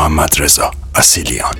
محمدرضا اصیلیان.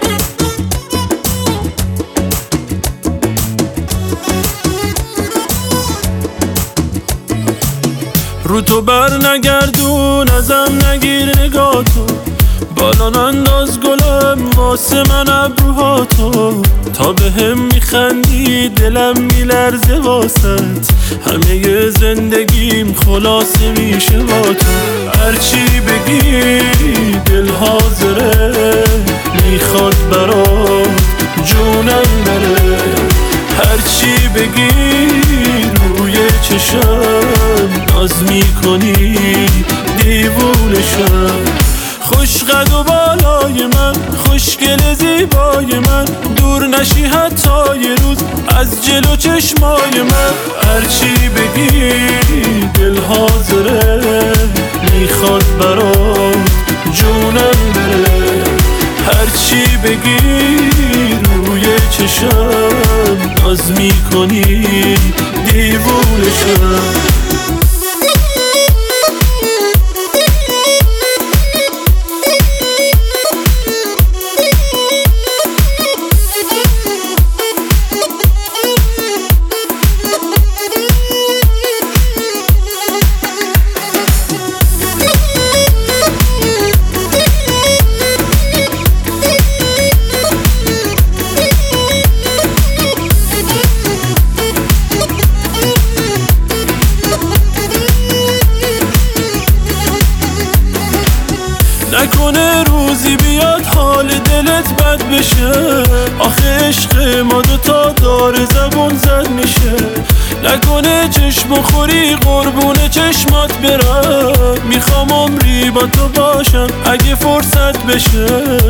رو تو بر نگردون ازم نگیر نگاتو، بالا ننداز گلم واسه من ابروهاتو، تا به هم میخندی دلم میلرزه واسط، همه زندگیم خلاصه میشه با تو. هرچی بگی دل حاضره، میخواد برات جونم بره، هرچی بگی روی چشم ناز میکنی دیوونشم. خوش قد و بالای من، خوشگل زیبای من، دور نشی حتی یه روز از جلو چشمای من. هرچی بگی دل حاضره، میخواد برات جونم بره، هرچی بگی روی چشم ناز میکنی دیوونشم. نکنه روزی بیاد حال دلت بد بشه، آخه عشق ما دوتا داره زبون زد میشه. نکنه چشم خوری قربون چشمات برم، میخوام عمری با تو باشم اگه فرصت بشه.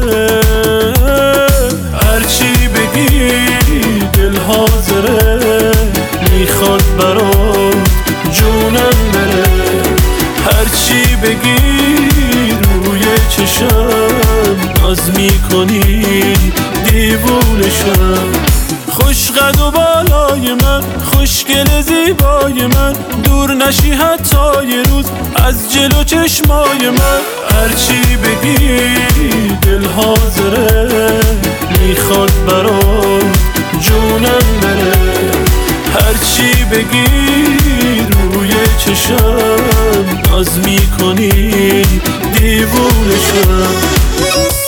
هرچی بگی دل حاضره، میخواد برات جونم بره، هرچی بگی روی چشم ناز میکنی دیوونشم. خوش قد و بالای من، خوشگل زیبای من، دور نشی حتی یه روز از جلو چشمای من. هرچی بگی دل حاضره، میخواد برات جونم بره، هرچی بگی روی چشم ناز میکنی دیوونشم.